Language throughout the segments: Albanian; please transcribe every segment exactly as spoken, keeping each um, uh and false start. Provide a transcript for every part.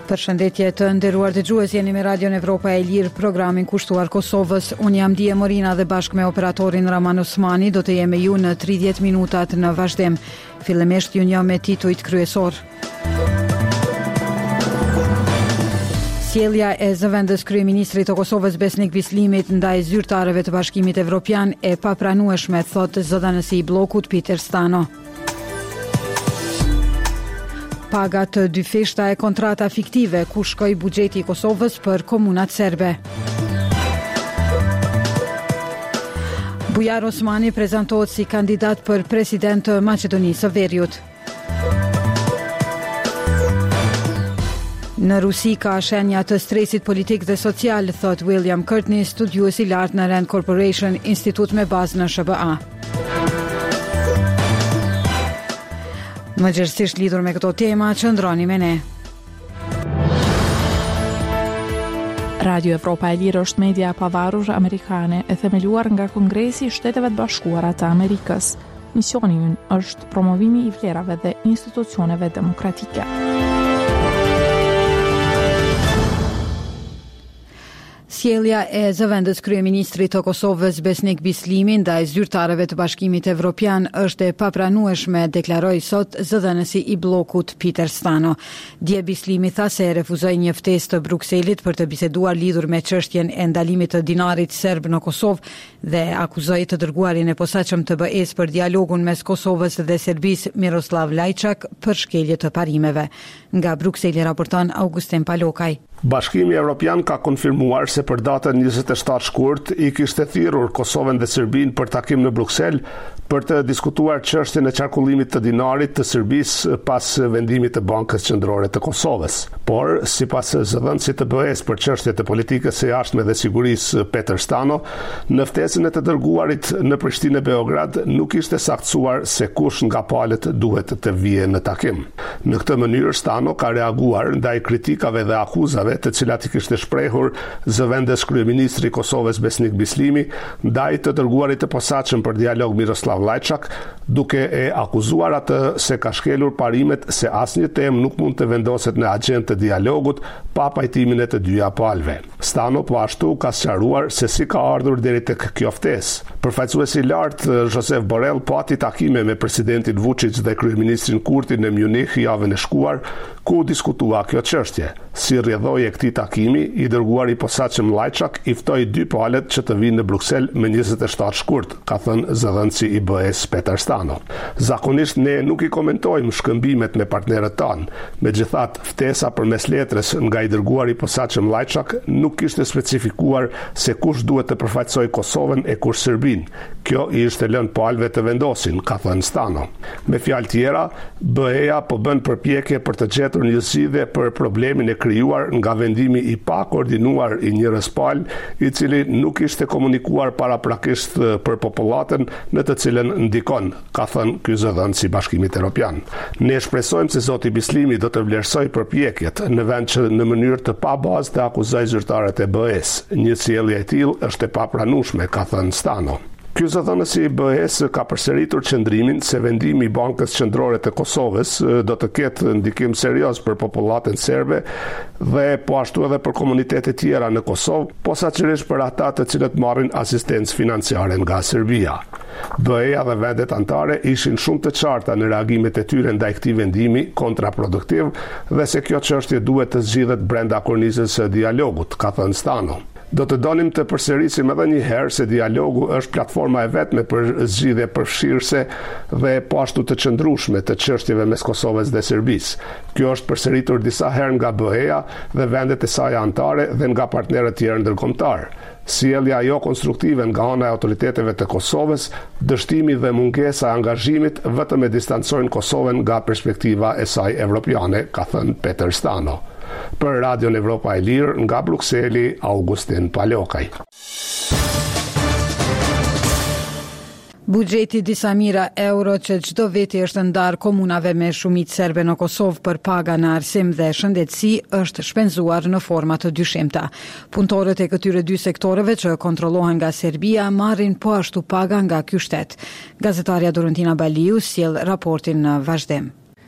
Përshëndetje të nderuar dëgjues, jeni me Radion Evropa e Lirë, programin kushtuar Kosovës. Unë jam Dije Morina dhe bashkë me operatorin Raman Osmani do të jemi ju në tridhjetë minutat në vazhdim. Fillimisht ju njoh me titujt kryesor. Sjellja e zëvendës kryeministrit të Kosovës Besnik Bislimit ndaj zyrtarëve të Bashkimit Evropian e papranueshme, thotë zëdhënësi i bllokut Peter Stano. Paga të dy feshta e kontrata fiktive, ku shkoi buxheti i Kosovës për komunat serbe. Bujar Osmani prezantohet si kandidat për president të Maqedonisë së Veriut. Në Rusi ka shenja të stresit politik dhe social, thot William Courtney, studiues i lartë në Rand Corporation, institut me bazë në S B A. Më gjithësisht lidhur me këto tema, qëndroni me ne. Radio Evropa e Lirë është media e pavarur amerikane e themeluar nga Kongresi i Shteteve të Bashkuara të Amerikës. Misioni i ynë është promovimi i vlerave dhe institucioneve demokratike. Sjellja e zëvendës kryeministrit të Kosovës Besnik Bislimi ndaj zyrtarëve të Bashkimit Evropian është e papranueshme, deklaroi sot zëdhënësi i bllokut Peter Stano. Dje Bislimi tha se refuzoi një ftesë të Brukselit për të biseduar lidhur me çështjen e ndalimit të dinarit serb në Kosovë dhe akuzoi të dërguarin e posaçëm të B E-s për dialogun mes Kosovës dhe Serbisë Miroslav Lajçak për shkelje të parimeve. Nga Brukseli raporton Augustin Palokaj. Bashkimi Evropian ka konfirmuar se për datën njëzet e shtatë shkurt i kishte thirrur Kosovën dhe Serbinë për takim në Bruksel për të diskutuar çështjen e qarkullimit të dinarit të Serbisë pas vendimit të Bankës Qendrore të Kosovës. Por, sipas zëdhënësit të B E-s për çështjet e politikës së jashtme dhe sigurisë Peter Stano, në ftesën e të dërguarit në Prishtinë e Beograd nuk ishte saktësuar se kush nga palët duhet të vijë në takim. Në këtë mënyrë Stano ka reaguar ndaj kritikave dhe akuzave të cilat i kishte shprehur zëvendës kryeministri i Kosovës Besnik Bislimi ndaj të dërguarit të posaçëm për dialog Miroslav Lajçak, duke e akuzuar atë se ka shkelur parimet se asnjë temë nuk mund të vendoset në agjendë të dialogut pa pajtimin e të dyja palëve. Stano po ashtu ka sqaruar se si ka ardhur deri tek kjo ftesë. Përfaqësuesi i lartë Josep Borrell pati takime me presidentin Vučić dhe kryeministrin Kurti në Munich javën e shkuar, ku diskutua kjo çështje. Si rrjedhoi e këtij takimi, i dërguari i posaçëm Lajçak i ftoi dy palët që të vinë në Bruksel me njëzet e shtatë shkurt, ka thënë zëdhënësi i B E-s Peter Stano. Zakonisht ne nuk i komentojmë shkëmbimet me partnerët tanë. Megjithatë, ftesa përmes letrës nga i dërguari i posaçëm Lajçak nuk kishte specifikuar se kush duhet të përfaqësojë Kosovën e kush Serbinë. Kjo i ishte lënë palëve të vendosin, ka thënë Stano. Me fjalë tjera, B E-ja po bën përpjekje për të gjetur një zgjidhje për problemin e krijuar nga vendimi i pa koordinuar i njërës palë, i cili nuk ishte komunikuar paraprakisht për popullatën në të cilën ndikon, ka thënë ky zëdhënës i Bashkimit Evropian. Ne shpresojmë se zoti Bislimi do të vlerësojë përpjekjet në vend që në mënyrë të pabazë të akuzojë zyrtarët e B E-s. Një sjellje e tillë është e papranueshme, ka thënë Stano. Ky zëdhënësi i B E-s ka përsëritur qëndrimin se vendimi i Bankës Qendrore të Kosovës do të ketë ndikim serioz për popullatën serbe dhe po ashtu edhe për komunitete tjera në Kosovë, posaçërisht për ata të cilët marrin asistencë financiare nga Serbia. B E-ja dhe vendet anëtare ishin shumë të qarta në reagimet e tyre ndaj këtij vendimi kontraproduktiv dhe se kjo çështje duhet të zgjidhet brenda kornizës së dialogut, ka thënë Stano. Do të donim të përsërisim edhe një herë se dialogu është platforma e vetme për zgjidhje përfshirëse dhe po ashtu të qëndrueshme të çështjeve mes Kosovës dhe Serbisë. Kjo është përsëritur disa herë nga B E-ja dhe vendet e saj anëtare dhe nga partnerët tjerë ndërkombëtar. Sjellja jo konstruktive nga ana e autoriteteve të Kosovës, dështimi dhe mungesa e angazhimit vetëm e distancojnë Kosovën nga perspektiva e saj evropiane, ka thënë Peter Stano. Për Radion Evropa e Lirë, nga Brukseli, Augustin Palokaj. Buxheti disa mijëra euro që çdo viti është ndar komunave me shumicë serbe në Kosovë për paga në arsim dhe shëndetësi është shpenzuar në forma të dyshimta. Punëtorët e këtyre dy sektoreve që kontrollohen nga Serbia marrin po ashtu paga nga ky shtet. Gazetarja Dorentina Baliu sjell raportin në vazhdim.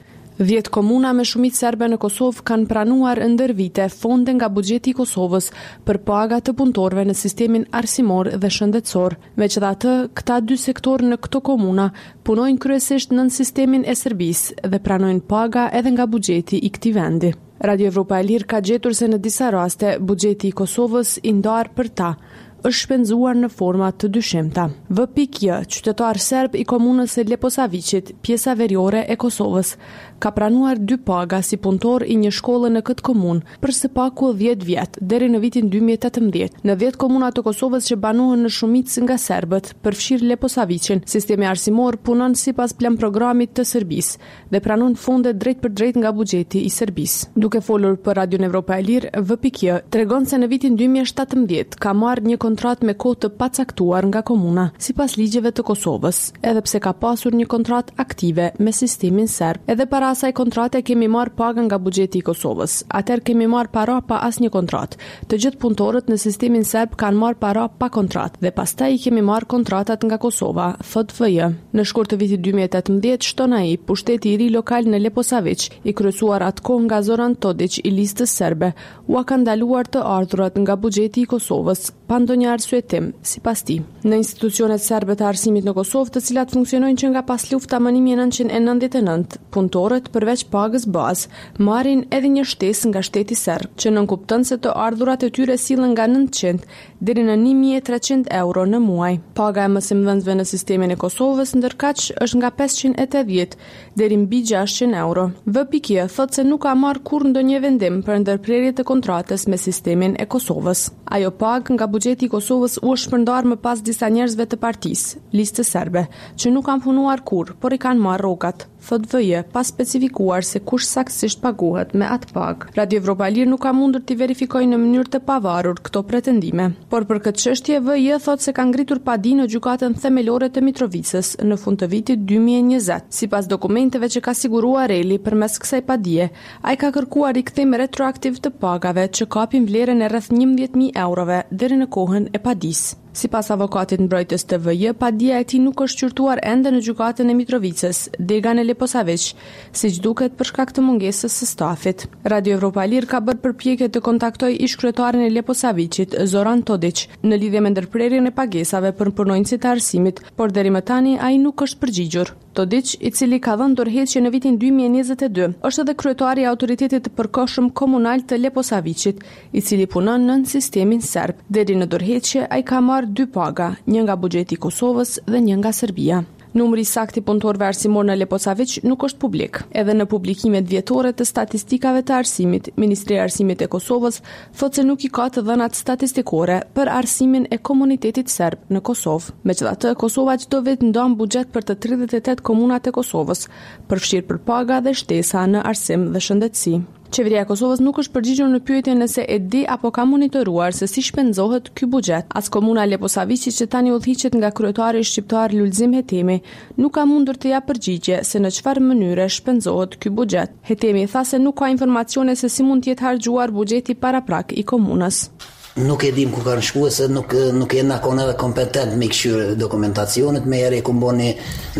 dhjetë komuna me shumicë serbe në Kosovë kanë pranuar ndër vite fonde nga buxheti i Kosovës për paga të punëtorëve në sistemin arsimor dhe shëndetësor. Megjithatë, këta dy sektorë në këto komuna punojnë kryesisht nën sistemin e Serbisë dhe pranojnë paga edhe nga buxheti i këtij vendi. Radio Evropa e Lirë ka gjetur se në disa raste buxheti i Kosovës i ndarë për ta është shpenzuar në forma të dyshimta. V P K J, qytetar serb i komunës së Leposavicit, pjesa veriore e Kosovës, ka pranuar dy paga si punëtor i një shkolle në këtë komunë për së paku dhjetë vjet deri në vitin dy mijë e tetëmbëdhjetë. Në dhjetë komuna të Kosovës që banohen në shumicë nga serbët, përfshir Leposavicin, sistemi arsimor punon sipas plan programit të Serbisë dhe pranon fonde drejt për drejt nga buxheti i Serbisë. Duke folur për Radio Evropa e Lirë, V P K J tregon se në vitin dy mijë e shtatëmbëdhjetë ka marrë një kontrat me kohë të pacaktuar nga komuna, sipas ligjeve të Kosovës, edhe pse ka pasur një kontrat aktive me sistemin serb. Edhe para asaj kontrate kemi marrë paga nga buxheti i Kosovës. Atëherë kemi marrë para pa asnjë kontratë. Të gjithë punëtorët në sistemin serb kanë marrë para pa kontratë dhe pastaj i kemi marrë kontratat nga Kosova, thot V J. Në shkurt të vitit dy mijë e tetëmbëdhjetë, shton ai, pushteti i ri lokal në Leposavić, i kryesuar atkoh nga Zoran Todić i listës serbe, u ka ndaluar të ardhurat nga buxheti i Kosovës pa ndonjë arsyetim, sipas tij. Në institucionet serbe të arsimit në Kosovë, të cilat funksionojnë që nga pas lufta më një mijë e nëntëqind e nëntëdhjetë e nëntë, punëtorët përveç pagës bazë marrin edhe një shtesë nga shteti serb, që nënkupton se të ardhurat e tyre sillen nga nëntëqind deri në një mijë e treqind euro në muaj. Paga e mësimdhënësve në sistemin e Kosovës ndërkaq është nga pesëqind e tetëdhjetë deri mbi gjashtëqind euro. V P K J thotë se nuk ka marrë kurrë ndonjë vendim për ndërprerje të kontratës me sistemin e Kosovës. Ajo pagë nga buxheti i Kosovës u është shpërndarë më pas disa njerëzve të partisë, listës serbe, që nuk kanë punuar kurrë, por i kanë marrë rrogat, thot V J, pa specifikuar se kush saktësisht paguhet me atë pagë. Radio Evropa e Lirë nuk ka mundur t'i verifikojë në mënyrë të pavarur këto pretendime, por për këtë çështje V J thot se ka ngritur padi në gjykatën themelore të Mitrovicës në fund të vitit dy mijë e njëzet. Sipas dokumenteve që ka siguruar Reli përmes kësaj padie, ai ka kërkuar rikthim retroaktiv të pagave që kapin vlerën e rreth njëmbëdhjetë mijë eurove deri në kohën e padisë. Sipas avokatit mbrojtës të V J, padia e tij nuk është qyrtuar ende në gjykatën e Mitrovicës, dega në Leposavić, siç duket për shkak të mungesës së stafit. Radio Evropa e Lirë ka bërë përpjekje të kontaktojë ish-kryetarin e Leposavicit, Zoran Todić, në lidhje me ndërprerjen e pagesave për punonjësit e arsimit, por deri më tani ai nuk është përgjigjur. Todić, i cili ka dhënë dorëheqje në vitin dy mijë e njëzet e dy, është edhe kryetari i autoritetit të përkohshëm komunal të Leposavicit, i cili punon nën sistemin serb. Deri në dorëheqje ai ka marrë dy paga, një nga buxheti i Kosovës dhe një nga Serbia. Numri sakt i punëtorëve arsimor në Leposavić nuk është publik. Edhe në publikimet vjetore të statistikave të arsimit, Ministria e Arsimit e Kosovës thotë se nuk i ka të dhënat statistikore për arsimin e komunitetit serb në Kosovë. Megjithatë, Kosova çdo vit ndon buxhet për të tridhjetë e tetë komunat e Kosovës, përfshirë për paga dhe shtesa në arsim dhe shëndetësi. Qeveria e Kosovës nuk është përgjigjur në pyetjen nëse e di apo ka monitoruar se si shpenzohet ky buxhet. As komuna Leposavići, që tani udhëhiqet nga kryetari shqiptar Lulzim Hetemi, nuk ka mundur të japë përgjigje se në çfarë mënyre shpenzohet ky buxhet. Hetemi tha se nuk ka informacione se si mund të jetë harxhuar buxheti paraprak i komunës. Nuk e dim ku kanë shkuar, se nuk nuk jena konë edhe kompetent me këshyr dokumentacionet, me eri ku mboni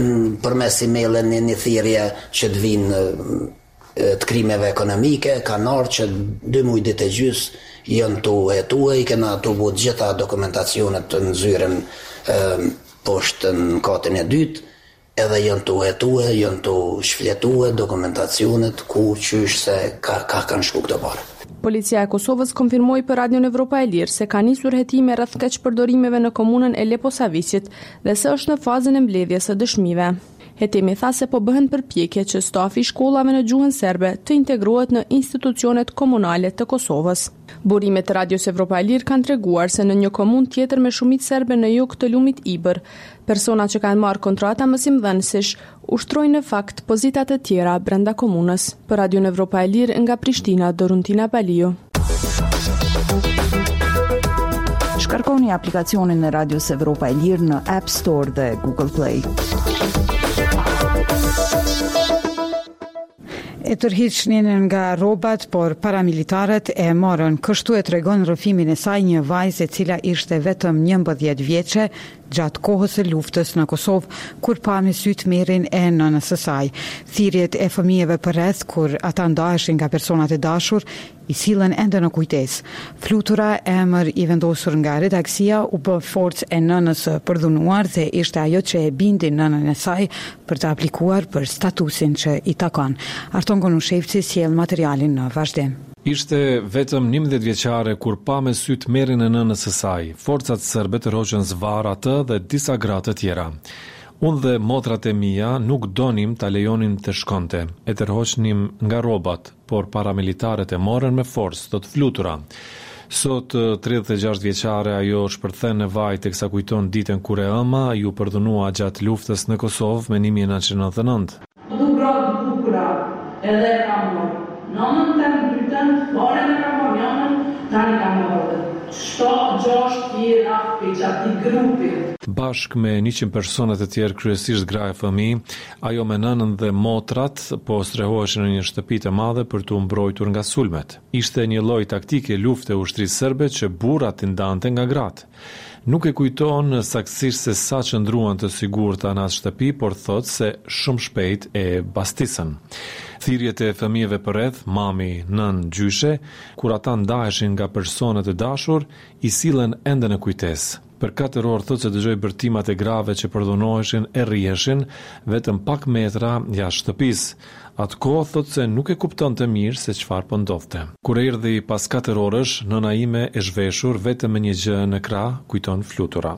përmes emailën një, një thirrje që të vinë të krimeve ekonomike, kanë ardhur që dy muaj ditë e gjys janë tu hetua, i kena tu bu gjitha dokumentacionet të nxyrën e, poshtë në katin e dytë, edhe janë tu hetua, janë tu shfletua dokumentacionet ku qysh se ka, ka kanë shku këto parë. Policia e Kosovës konfirmoi për Radio Evropa e Lirë se ka nisur hetime rreth keqpërdorimeve në komunën e Leposavicit dhe se është në fazën e mbledhjes së dëshmive. Hetemi tha se po bëhen përpjekje që stafi i shkollave në gjuhën serbe të integrohet në institucionet komunale të Kosovës. Burimet e Radios Evropa e Lirë kanë treguar se në një komunë tjetër me shumicë serbe në jug të lumit Ibër, persona që kanë marrë kontrata mësimdhënësish ushtrojnë në fakt pozita të tjera brenda komunës. Për Radion Evropa e Lirë nga Prishtina, Doruntina Balio. Shkarkoni aplikacionin e Radios Evropa e Lirë në App Store dhe Google Play. E tërhiqnin nga rrobat, por paramilitarët e morën. Kështu e tregon rrëfimin e saj një vajzë e cila ishte vetëm njëmbëdhjetë vjeçe gjatë kohës së luftës në Kosovë, kur pa me syt merrin e nënës së saj. Thirrjet e fëmijëve përreth kur ata ndaheshin nga personat e dashur i sillen ende në kujtesë. Flutura, emër i vendosur nga redaksia, u bë forcë e nënës së përdhunuar dhe ishte ajo që e bindi nënën e saj për të aplikuar për statusin që i takon. Arton Gonushevci sjell materialin në vazhdim. Ishte vetëm njëmbëdhjetë vjeçare kur pa me syt merrin e nënës së saj. Forcat serbe tërhoqën zvarr atë dhe disa gra të tjera. Unë dhe motrat e mia nuk donim ta lejonin të shkonte. E tërhoqnim nga rrobat, por paramilitarët e morën me forcë, thot Flutura. Sot tridhjetë e gjashtë vjeçare ajo shpërthen në vaj teksa kujton ditën kur e ëma ju përdhunua gjatë luftës në Kosovë me një mijë e nëntëqind e nëntëdhjetë e nëntë. Du gratë bukura edhe kam morë. Nënën të në dytën, bare në kam morë njënën, tani kam morë. Shto gjashtë tjera për gjatë i grupi. Bashk me njëqind persona të tjerë, kryesisht gra e fëmijë, ajo me nënën dhe motrat po strehoheshin në një shtëpi të madhe për të mbrojtur nga sulmet. Ishte një lloj taktike lufte ushtrisë serbe që burrat i ndante nga gratë. Nuk e kujton saktësisht se sa qëndruan të sigurta në atë shtëpi, por thot se shumë shpejt e bastisën. Thirrjet e fëmijëve përreth, mami, nën, gjyshe, kur ata ndaheshin nga personat e dashur, i sillen ende në kujtesë. Për katër orë thot se dëgjoi bërtimat e grave që përdhunoheshin e rriheshin vetëm pak metra jashtë shtëpisë. Atë kohë thot se nuk e kuptonte mirë se çfarë po ndodhte. Kur erdhi pas katër orësh, nëna ime e zhveshur vetëm me një gjë në krah, kujton Flutura.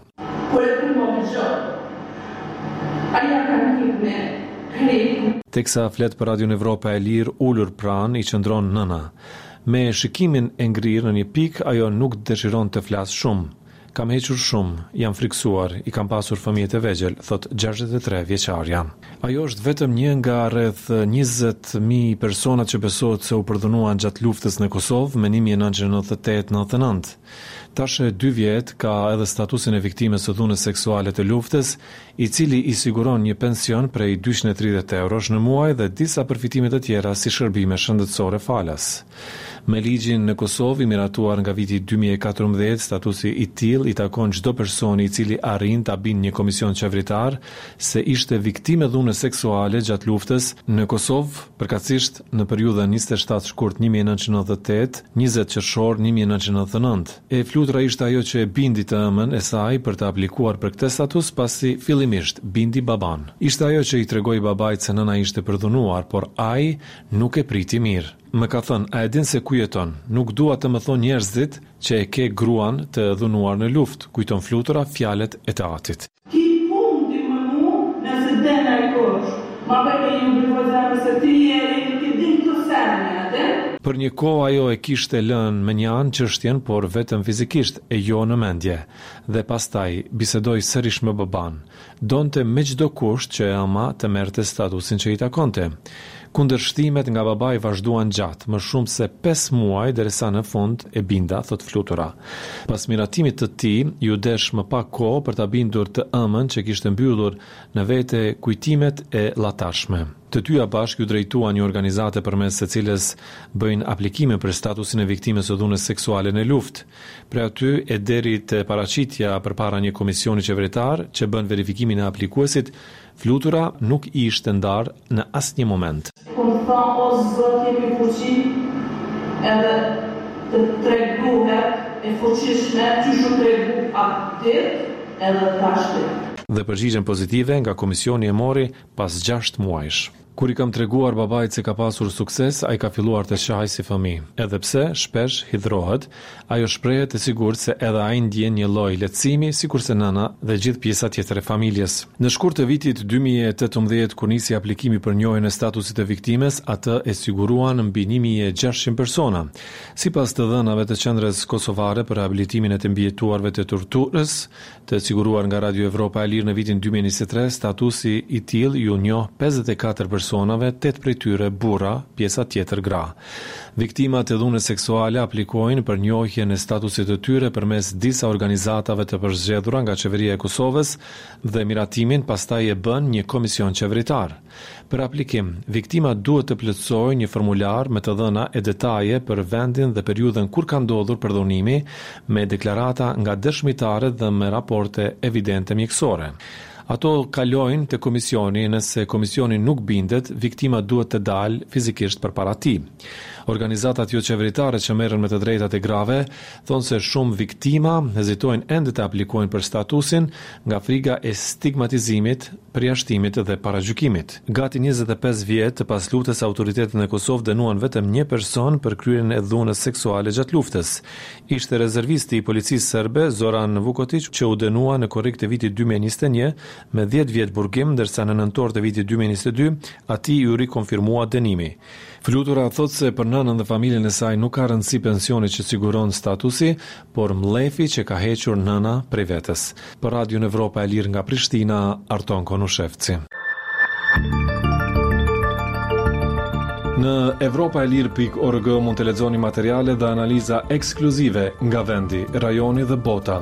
Teksa flet për Radion Evropa e Lirë, ulur pranë i qëndron nëna. Me shikimin e ngrirë në një pikë, ajo nuk dëshiron të flasë shumë. Kam hequr shumë, jam friksuar, i kam pasur fëmijët e vegjël, thot gjashtëdhjetë e tre vjeçarja. Ajo është vetëm një nga rreth njëzet mijë personat që besohet se u përdhunuan gjatë luftës në Kosovë me një mijë e nëntëqind e nëntëdhjetë e tetë nëntëdhjetë e nëntë. Tash e dy vjet ka edhe statusin e viktimës së dhunës seksuale të luftës, i cili i siguron një pension prej dyqind e tridhjetë eurosh në muaj dhe disa përfitime të tjera si shërbime shëndetësore falas. Me ligjin në Kosovë i miratuar nga viti dy mijë e katërmbëdhjetë, statusi i tillë i takon çdo personi i cili arrin ta bindë një komision qeveritar se ishte viktimë dhune seksuale gjatë luftës në Kosovë, përkatësisht në periudhën njëzet e shtatë shkurt një mijë e nëntëqind e nëntëdhjetë e tetë, njëzet qershor një mijë e nëntëqind e nëntëdhjetë e nëntë. E Flutura ishte ajo që e bindi të ëmën e saj për të aplikuar për këtë status pasi fillimisht bindi baban. Ishte ajo që i tregoi babait se nëna ishte përdhunuar, por ai nuk e priti mirë. Më ka thënë, a e din se ku jeton? Nuk dua të më thonë njerëzit që e ke gruan të dhunuar në luftë, kujton Flutura fjalët e të atit. Ki pun ti më mu nëse den e kosh, ma bëjnë ju bëjnë se ti e ti din të sërnë atë? Për një kohë ajo e kishte lënë me një anë çështjen, por vetëm fizikisht e jo në mendje. Dhe pastaj bisedoi sërish me baban. Donte me çdo kusht që ama të merrte statusin që i takonte. Kundërshtimet nga babai vazhduan gjatë, më shumë se pesë muaj derisa në fund e binda, thot Flutura. Pas miratimit të tij, ju desh më pak kohë për ta bindur të ëmën që kishte mbyllur në vete kujtimet e llatashme. Të dyja bashkë ju drejtuan një organizate përmes së cilës bëjnë aplikime për statusin e viktimës së dhunës seksuale në luftë. Për aty e deri te paraqitja përpara një komisioni qeveritar që bën verifikimin e aplikuesit, Flutura nuk i ishte ndarë në asnjë moment. Kur tha o Zot jemi fuqi edhe të treguhet e fuqishme që shumë tregu atë edhe tashti. Dhe përgjigjen pozitive nga komisioni e mori pas gjashtë muajsh. Kur i kam treguar babait se ka pasur sukses, ai ka filluar të qajë si fëmijë. Edhe pse shpesh hidhrohet, ajo shprehet e sigurt se edhe ai ndjen një lloj lehtësimi, sikurse nëna dhe gjithë pjesa tjetër e familjes. Në shkurt të vitit dy mijë e tetëmbëdhjetë, kur nisi aplikimi për njohjen e statusit të viktimës, atë e siguruan mbi një mijë e gjashtëqind persona. Sipas të dhënave të qendrës kosovare për rehabilitimin e të mbijetuarve të torturës, të siguruar nga Radio Evropa e Lirë në vitin dy mijë e njëzet e tre, statusi i tillë ju njoh pesëdhjetë e katër personave, tetë prej tyre burra, pjesa tjetër gra. Viktimat e dhunës seksuale aplikojnë për njohjen e statusit të tyre përmes disa organizatave të përzgjedhura nga Qeveria e Kosovës dhe miratimin pastaj e bën një komision qeveritar. Për aplikim, viktimat duhet të plotësojnë një formular me të dhëna e detaje për vendin dhe periudhën kur ka ndodhur përdhunimi, me deklarata nga dëshmitarët dhe me raporte evidente mjekësore. Ato kalojnë te komisioni, nëse komisioni nuk bindet, viktima duhet të dalë fizikisht përpara tij. Organizatat jo qeveritare që merren me të drejtat e grave thonë se shumë viktima hezitojnë ende të aplikojnë për statusin nga frika e stigmatizimit, përjashtimit dhe paragjykimit. Gati njëzet e pesë vjet pas luftës, autoritetet në Kosovë dënuan vetëm një person për kryerjen e dhunës seksuale gjatë luftës. Ishte rezervisti i policisë serbe Zoran Vukotić që u dënua në korrik të vitit dy mijë e njëzet e një me dhjetë vjet burgim, ndërsa në nëntor të vitit dy mijë e njëzet e dy atij u rikonfirmua dënimi. Flutura thot se për nënën dhe familjen e saj nuk ka rëndësi pensioni që siguron statusi, por mlefi që ka hequr nëna prej vetes. Për Radion Evropa e Lirë nga Prishtina, Arton Konushevci. Në evropa e lirë pikë org mund të lexoni materiale dhe analiza ekskluzive nga vendi, rajoni dhe bota.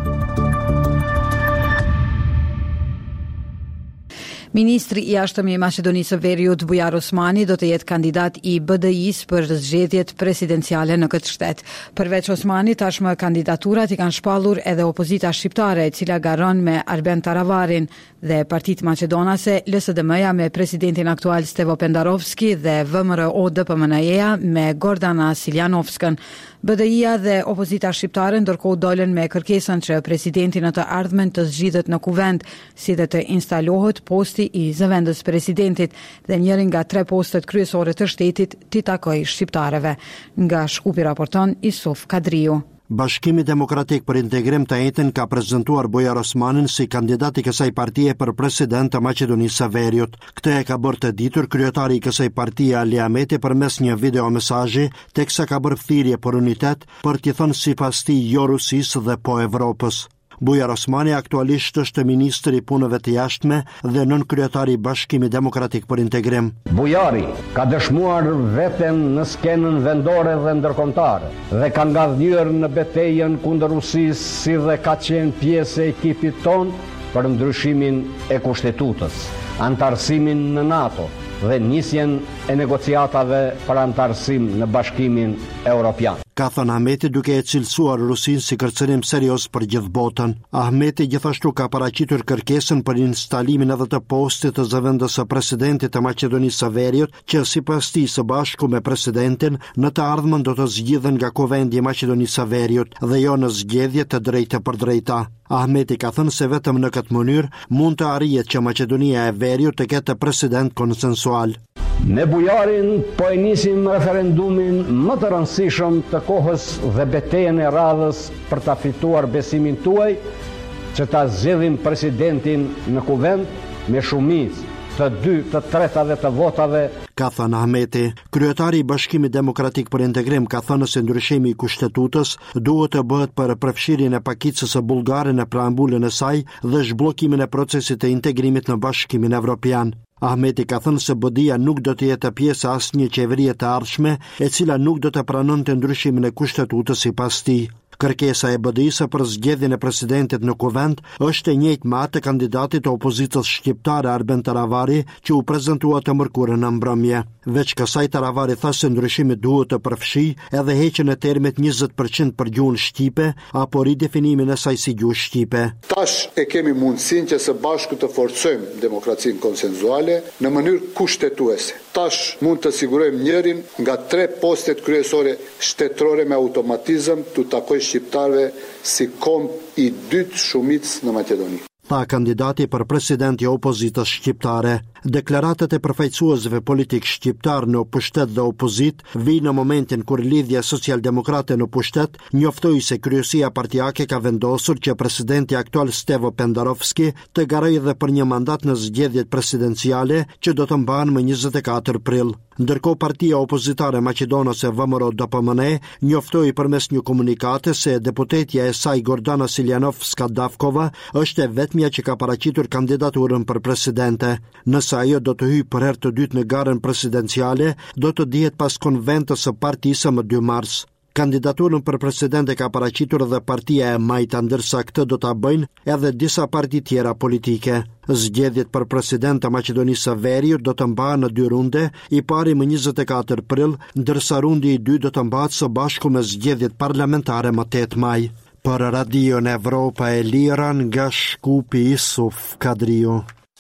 Ministri i jashtëm i Maqedonisë së Veriut Bujar Osmani do të jetë kandidat i B D I-s për zgjedhjet presidenciale në këtë shtet. Përveç Osmani, tashmë kandidaturat i kanë shpallur edhe opozita shqiptare, e cila garron me Arben Taravarin, dhe Partitë Maqedonase, L S D M-ja me presidentin aktual Stevo Pendarovski dhe V M R O D P M N-ja me Gordana Siljanovskën. B D I-ja dhe opozita shqiptare ndërkohë dolën me kërkesën që presidenti në të ardhmen të zgjidhet në kuvend, si dhe të instalohet posti i zëvendës presidentit dhe njërin nga tre postet kryesore të shtetit t'i takoj shqiptareve. Nga Shkupi raporton Isuf Kadriu. Bashkimi Demokratik për Integrim të Etën ka prezantuar Bujar Osmanin si kandidat i kësaj partie për president të Maqedonisë së Veriut. Këtë e ka bërë të ditur kryetari i kësaj partie Ali Ahmeti përmes një video mesazhi, teksa ka bërë thirrje për unitet për t'i thënë sipas tij jo Rusisë dhe po Evropës. Bujar Osmani aktualisht është ministri i punëve të jashtme dhe nën kryetari i Bashkimit Demokratik për Integrim. Bujari ka dëshmuar veten në skenën vendore dhe ndërkombëtare dhe ka ngadhur në betejën kundër Rusisë, si dhe ka qenë pjesë e ekipit ton për ndryshimin e kushtetutës, antarësimin në NATO dhe nisjen e negociatave për antarësim në Bashkimin Evropian. Ka thënë Ahmeti duke e cilësuar Rusinë si kërcënim serioz për gjithë botën. Ahmeti gjithashtu ka paraqitur kërkesën për instalimin edhe të postit të zëvendës së presidentit të Maqedonisë së Veriut, që sipas tij së bashku me presidentin në të ardhmen do të zgjidhen nga kuvendi i Maqedonisë së Veriut dhe jo në zgjedhje të drejtë për drejta. Ahmeti ka thënë se vetëm në këtë mënyrë mund të arrihet që Maqedonia e Veriut të ketë president konsensual. Ne Bujarin po e nisim referendumin më të rëndësishëm të kohës dhe betejën e radhës për ta fituar besimin tuaj që ta zgjedhim presidentin në kuvend me shumicë të dy, të treta dhe të votave. Ka thënë Ahmeti, kryetari i Bashkimit Demokratik për Integrim ka thënë se ndryshimi i kushtetutës duhet të bëhet për përfshirjen e pakicës së bullgare në preambulën e saj dhe zhbllokimin e procesit të integrimit në Bashkimin Evropian. Ahmeti ka thënë se B D I-ja nuk do të jetë pjesë e asnjë qeverie të ardhshme, e cila nuk do të pranonte ndryshimin e kushtetutës sipas tij. Kërkesa e B D I-së për zgjedhjen e presidentit në kuvend është e njëjtë me atë të kandidatit të opozitës shqiptare Arben Taravari, që u prezantua të mërkurën në mbrëmje. Veç kësaj, Taravari tha se ndryshimi duhet të përfshijë edhe heqjen e termit njëzet përqind për gjuhën shqipe apo ridefinimin e saj si gjuhë shqipe. Tash e kemi mundësinë që së bashku të forcojmë demokracinë konsenzuale në mënyrë kushtetuese. Tash mund të sigurojmë njërin nga tre postet kryesore shtetërore me automatizëm të takoj shqiptarëve si kom i dytë shumicës në Maqedoni. Tha kandidati për president i opozitës shqiptare. Deklaratat e përfaqësuesve politik shqiptar në pushtet dhe opozit vijnë në momentin kur lidhja socialdemokrate në pushtet njoftoi se kryesia partijake ka vendosur që presidenti aktual Stevo Pendarovski të garojë edhe për një mandat në zgjedhjet presidenciale që do të mbahen më njëzet e katër prill. Ndërkohë partia opozitare maqedonase V M R O D P M N njoftoi përmes një komunikate se deputetja e saj Gordana Siljanovska Davkova është e vetmja që ka paraqitur kandidaturën për presidente. Në se ajo do të hyjë për herë të dytë në garën presidenciale, do të dihet pas konventës së partisë më dy mars. Kandidaturën për president e ka paraqitur edhe partia e Majta, ndërsa këtë do ta bëjnë edhe disa parti tjera politike. Zgjedhjet për president të Maqedonisë së Veriut do të mbahen në dy runde, i pari më njëzet e katër prill, ndërsa rundi i dy do të mbahet së bashku me zgjedhjet parlamentare më tetë maj. Për Radion Evropa e Lira nga Shkupi, Isuf Kadriu.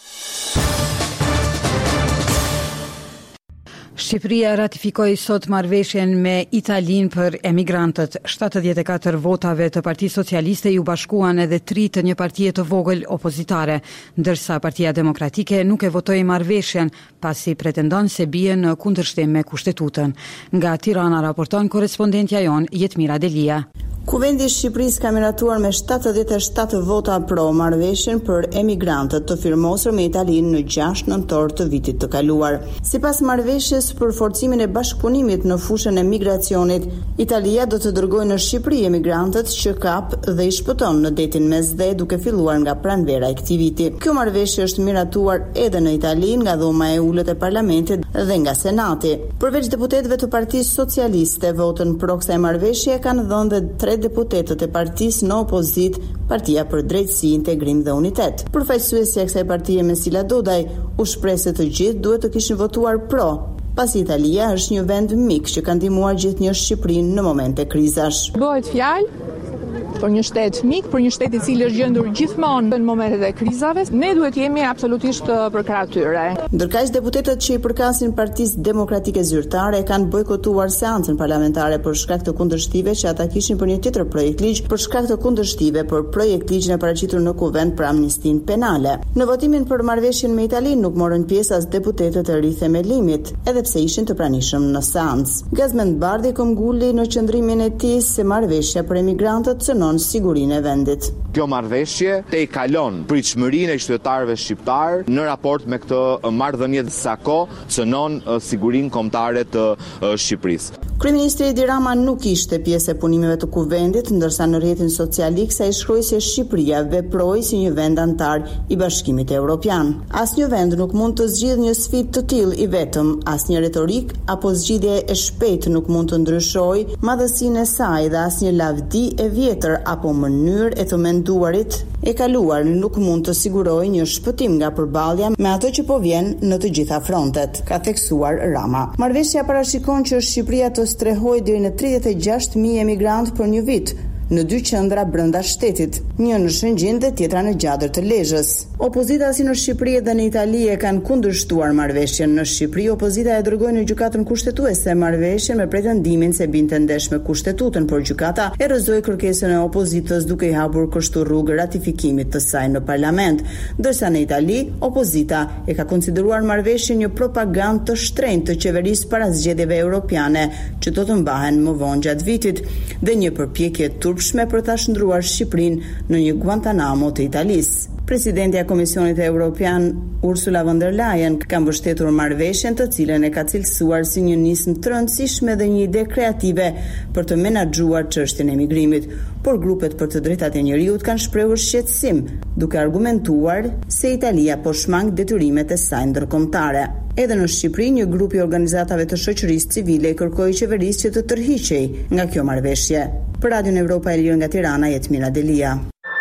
Shqipëria ratifikoi sot marrëveshjen me Italinë për emigrantët. shtatëdhjetë e katër votave të Partisë Socialiste ju bashkuan edhe tri të një partie të vogël opozitare, ndërsa Partia Demokratike nuk e votoi marrëveshjen pasi pretendon se bie në kundërshtim me kushtetutën. Nga Tirana raporton korrespondentja jon Jetmira Delia. Kuvendi i Shqipërisë ka miratuar me shtatëdhjetë e shtatë vota pro marrëveshjen për emigrantët të firmosur me Italinë në gjashtë nëntor të vitit të kaluar. Sipas marrëveshjes për forcimin e bashkëpunimit në fushën e migracionit, Italia do të dërgojë në Shqipëri emigrantët që kap dhe i shpëton në detin Mesdhe duke filluar nga pranvera e këtij viti. Kjo marrëveshje është miratuar edhe në Itali nga Dhoma e Ulët e Parlamentit dhe nga Senati. Përveç deputetëve të Partisë Socialiste, votën pro kësaj marrëveshje kanë dhënë dhe tre deputetët e partisë në opozit, Partia për Drejtësi, Integrim dhe Unitet. Përfaqësuesja e kësaj partie Mesila Dodaj u shpreh se të gjithë duhet të kishin votuar pro, pasi Italia është një vend mik që ka ndihmuar gjithnjë Shqipërinë në momente krizash. Bëhet fjalë për një shtet mik, për një shtet i cili është gjendur gjithmonë në momentet e krizave, ne duhet jemi absolutisht përkrah tyre. Ndërkaq deputetët që i përkasin Partisë Demokratike Zyrtare kanë bojkotuar seancën parlamentare për shkak të kundërshtive që ata kishin për një tjetër projekt ligj, për shkak të kundërshtive për projekt ligjin e paraqitur në kuvend për amnistinë penale. Në votimin për marrëveshjen me Italinë nuk morën pjesë as deputetët e rithemelimit, edhe pse ishin të pranishëm në seancë. Gazmend Bardhi këmbguli në qendrimin e tij se marrëveshja për emigrantët cënon sigurinë e vendit. Kjo marrëveshje te i kalon pritshmërinë e qytetarëve shqiptar në raport me këtë marrëdhënie sako cënon sigurinë kombëtare të Shqipërisë. Kryeministri Edi Rama nuk ishte pjesë e punimeve të kuvendit, ndërsa në rrjetin social ai shkroi se Shqipëria veproi si një vend antar i Bashkimit Evropian. Asnjë vend nuk mund të zgjidhë një sfidë të tillë i vetëm, asnjë retorik apo zgjidhje e shpejtë nuk mund të ndryshojë madhësinë e saj dhe asnjë lavdi e vjetër apo mënyrë e të menduarit e kaluar nuk mund të sigurojë një shpëtim nga përballja me ato që po vjen në të gjitha frontet, ka theksuar Rama. Marrëveshja parashikon që Shqipëria të strehoj deri në tridhjetë e gjashtë mijë emigrantë për një vit, në dy qendra brenda shtetit, një në Shëngjin dhe tjetra në Gjadër të Lezhës. Opozita si në Shqipëri dhe në Itali e kanë kundërshtuar marrëveshjen. Në Shqipëri opozita e dërgoi në gjykatën kushtetuese marrëveshjen me pretendimin se binte ndesh me kushtetutën, por gjykata e rrëzoi kërkesën e opozitës duke i hapur kështu rrugë ratifikimit të saj në parlament. Ndërsa në Itali opozita e ka konsideruar marrëveshjen një propagandë të shtrenjtë të qeverisë para zgjedhjeve europiane që do të mbahen më vonë gjatë vitit dhe një përpjekje turpshme për ta shndruar Shqipërinë në një Guantanamo të Italisë. Presidentja e Komisionit Evropian Ursula von der Leyen ka mbështetur marrëveshjen, të cilën e ka cilësuar si një nismë të rëndësishme dhe një ide kreative për të menaxhuar çështjen e emigrimit, por grupet për të drejtat e njerëzit kanë shprehur shqetësim, duke argumentuar se Italia po shmang detyrimet e saj ndërkombëtare. Edhe në Shqipëri, një grup i organizatave të shoqërisë civile i kërkoi qeverisë që të tërhiqej nga kjo marrëveshje. Për Radion Evropa e Lirë nga Tirana, Jetmira Delia.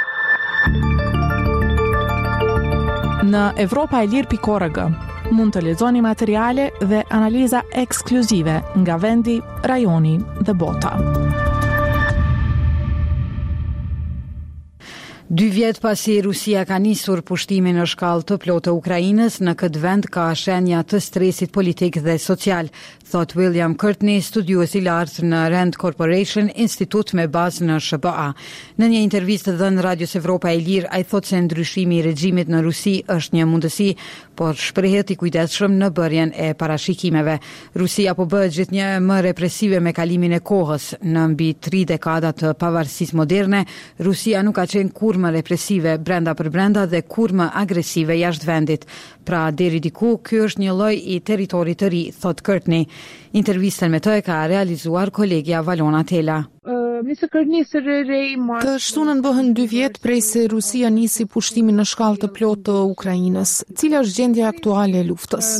Në evropa e lirë pikë org mund të lexoni materiale dhe analiza ekskluzive nga vendi, rajoni dhe bota. Dy vjet pasi Rusia ka nisur pushtimin në shkallë të plotë të Ukrainës, në këtë vend ka shenja të stresit politik dhe social, thot William Courtney, studiues i lartë në Rand Corporation, institut me bazë në S B A. Në një intervistë dhënë Radios Evropa e Lirë, ai thot se ndryshimi i regjimit në Rusi është një mundësi, por shprehet i kujdesshëm në bërjen e parashikimeve. Rusia po bëhet gjithnjë më represive me kalimin e kohës. Në mbi tri dekada të pavarësisë moderne, Rusia nuk ka qenë kur më represive brenda për brenda dhe kur më agresive jashtë vendit. Pra deri diku, ky është një lloj i territorit të ri, thot Courtney. Intervistën me të e ka realizuar kolegja Valona Tela. Të shtunën bëhen dy vjet prej se Rusia nisi pushtimin në shkallë të plotë të Ukrainës. Cila është gjendja aktuale e luftës?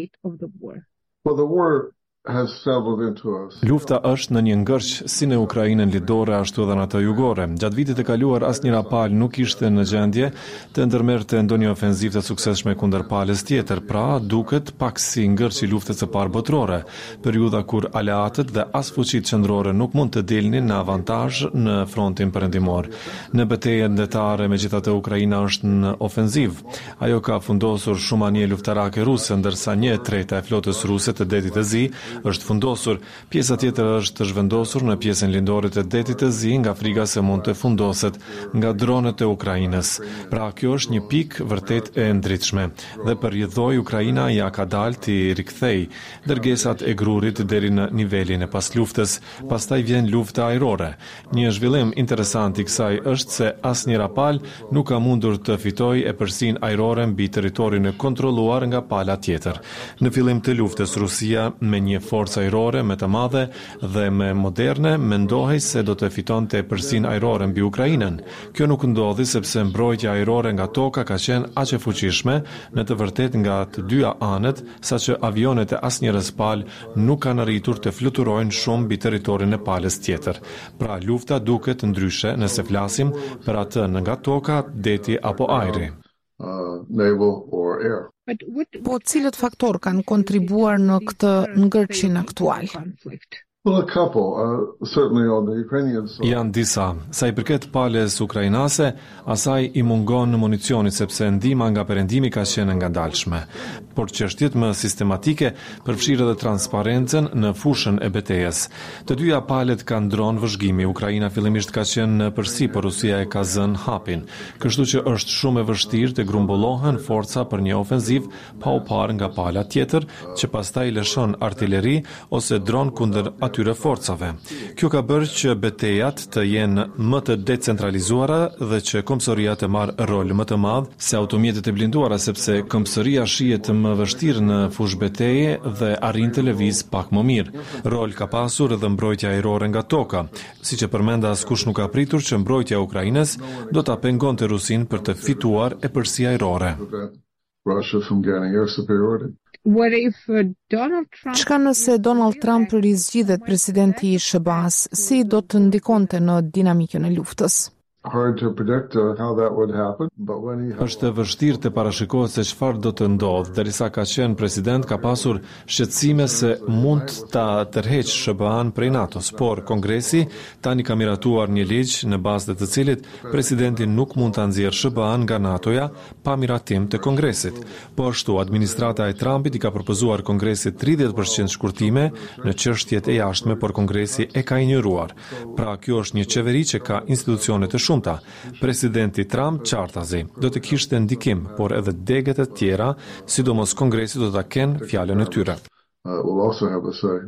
Well, the war has settled into us. Lufta është në një ngërç si në Ukrainën lidore ashtu edhe në atë jugore. Gjatë vitit të kaluar asnjëra palë nuk ishte në gjendje të ndërmerrte ndonjë ofenzivë të suksesshme kundër palës tjetër, pra duket pak si ngërçi i luftës së parë botërore, periudha kur aleatët dhe as fuqitë qendrore nuk mund të dilnin në avantazh në frontin perëndimor. Në betejën ndërtare megjithatë Ukraina është në ofenzivë. Ajo ka fundosur shumë anije luftarake ruse, ndërsa një treta e flotës ruse të detit të Zi është fundosur. Pjesa tjetër është zhvendosur në pjesën lindore të detit të Zi nga frika se mund të fundoset nga dronet e Ukrainës. Pra kjo është një pikë vërtet e ndritshme dhe për rrjedhoi Ukraina ja ka dalë të rikthej dërgesat e grurit deri në nivelin e pasluftës. Pastaj vjen lufta ajrore. Një zhvillim interesant i kësaj është se asnjë rapal nuk ka mundur të fitojë e përsinë ajrore mbi territorin e kontrolluar nga pala tjetër. Në fillim të luftës Rusia me një forcë ajrore më të madhe dhe më moderne mendohej se do të fitonte përsinë ajrore mbi Ukrainën. Kjo nuk ndodhi sepse mbrojtja ajrore nga toka ka qenë aq e fuqishme në të vërtetë nga të dyja anët, saqë avionet e asnjëres palë nuk kanë arritur të fluturojnë shumë mbi territorin e palës tjetër. Pra lufta duket ndryshe nëse flasim për atë nga toka, deti apo ajri. Uh, naval or air. Po cilët faktor kanë kontribuar në këtë ngërçin aktual? Well, a couple, uh, certainly on the Ukrainian side. Janë disa. Sa i përket palës ukrainase, asaj i mungon municioni sepse ndihma nga perëndimi ka qenë ngadalshme. Por çështjet më sistematike përfshirë edhe transparencën në fushën e betejës. Të dyja palët kanë ndronë vëzhgimi. Ukraina fillimisht ka qenë në përsi, por Rusia e ka zënë hapin. Kështu që është shumë e vështirë të grumbullohen forca për një ofenzivë pa u parë nga pala tjetër, që pastaj lëshon artilleri ose dron kundër atyre forcave. Kjo ka bërë që betejat të jenë më të decentralizuara dhe që kombësoria të marrë rol më të madh se automjetet e blinduara, sepse kombësoria shihet më vështirë në fushë beteje dhe arrin të lëviz pak më mirë. Rol ka pasur edhe mbrojtja ajrore nga toka, siç e përmenda askush nuk ka pritur që mbrojtja e Ukrainës do ta pengonte Rusin për të fituar e përsi ajrore. Russia from gaining air superiority. What if uh, Donald Trump... Çka nëse Donald Trump rizgjidhet presidenti i S B A-s, si do të ndikonte në dinamikën e luftës? Hard to predict uh, how that would happen, but when he Është vështirë të parashikohet se çfarë do të ndodhë, derisa ka qenë president ka pasur shqetësime se mund ta tërheqë S B A-n prej NATO-s, por Kongresi tani ka miratuar një ligj në bazë të të cilit presidenti nuk mund ta nxjerrë S B A-n nga NATO-ja pa miratim të Kongresit. Po ashtu administrata e Trumpit i ka propozuar Kongresit tridhjetë përqind shkurtime në çështjet e jashtme, por Kongresi e ka injoruar. Pra kjo është një qeveri që ka institucione të shumta. Presidenti Trump qartazi do të kishte ndikim, por edhe degët e tjera, sidomos Kongresi do ta kenë fjalën e tyre. uh, will also have a say.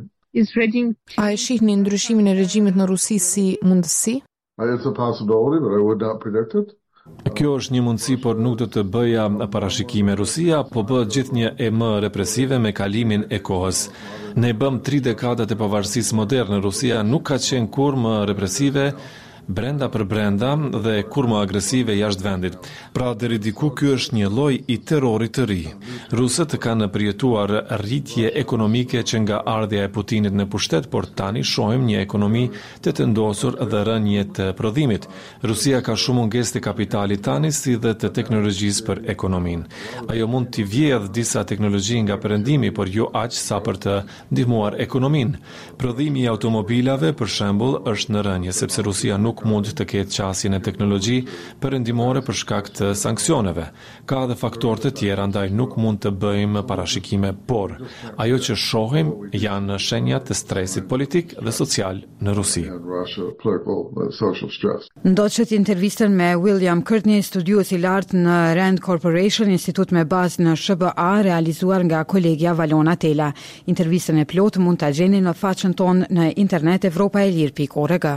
A e shihni ndryshimin e regjimit në Rusi si mundësi? Uh, It's a possibility, but I would not predict it. Kjo është një mundësi, por nuk do të bëja parashikime. Rusia po bëhet gjithnjë e më represive me kalimin e kohës. Ne bëm tri dekadat e pavarësisë moderne. Rusia nuk ka qenë kurrë më represive brenda për brenda dhe kur më agresive jashtë vendit. Pra deri diku ky është një lloj i terrorit të ri. Rusët kanë përjetuar rritje ekonomike që nga ardhja e Putinit në pushtet, por tani shohim një ekonomi të tëndosur dhe rënje të prodhimit. Rusia ka shumë mungesë të kapitalit tani si dhe të teknologjisë për ekonominë. Ajo mund të vjedhë disa teknologji nga perëndimi, por jo aq sa për të ndihmuar ekonominë. Prodhimi i automobilave, për shembull, është në rënje sepse Rusia nuk mund të ketë qasjen e teknologji perëndimore për shkak të sanksioneve. Ka edhe faktorë të tjera, ndaj nuk mund të bëjmë parashikime, por ajo që shohim janë shenjat të stresit politik dhe social në Rusi. Ndoqët intervistën me William Courtney, studiues i lartë në Rand Corporation, institut me bazë në S B A, realizuar nga kolegja Valona Tela. Intervistën e plot mund ta gjeni në faqen tonë në internet evropa e lirë pikë org.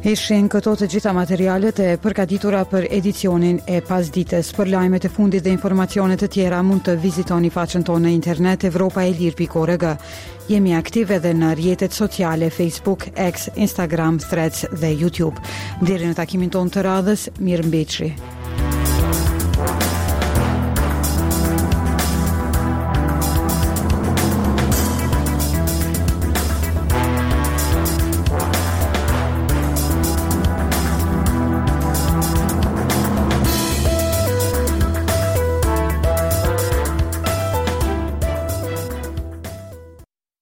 Ishin këto të gjitha materialet e përgatitura për edicionin e pasdites. Për lajmet e fundit dhe informacionet të tjera mund të vizitoni faqen tonë në internet evropaelir pikë org. Jemi aktiv edhe në rrjetet sociale Facebook, X, Instagram, Threads dhe YouTube. Deri në takimin tonë të radhës, mirëmbëjtje.